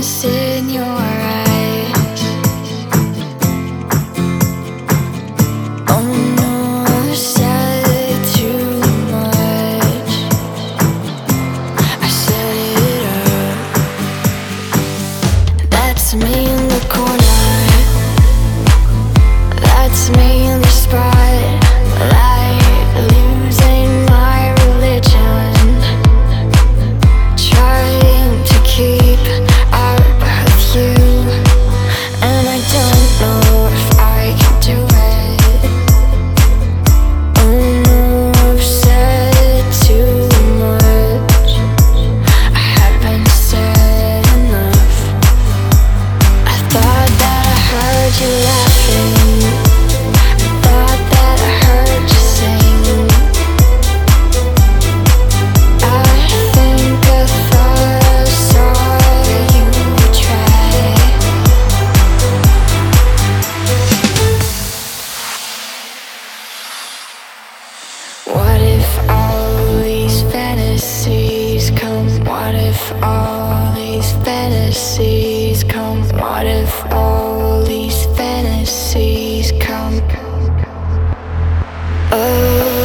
sadness in your eyes. Oh no, I've said too much. I set it up. That's me in the corner. That's me in the spotlight, losing my religion, trying to keep up with you, and I don't know if I can do it. Oh no, I've said too much. I haven't said enough. I thought that I heard you laughing. I thought that I heard you sing. I think I thought I saw you try. What if all these fantasies come? What if all these fantasies come? What if all these fantasies come? Oh.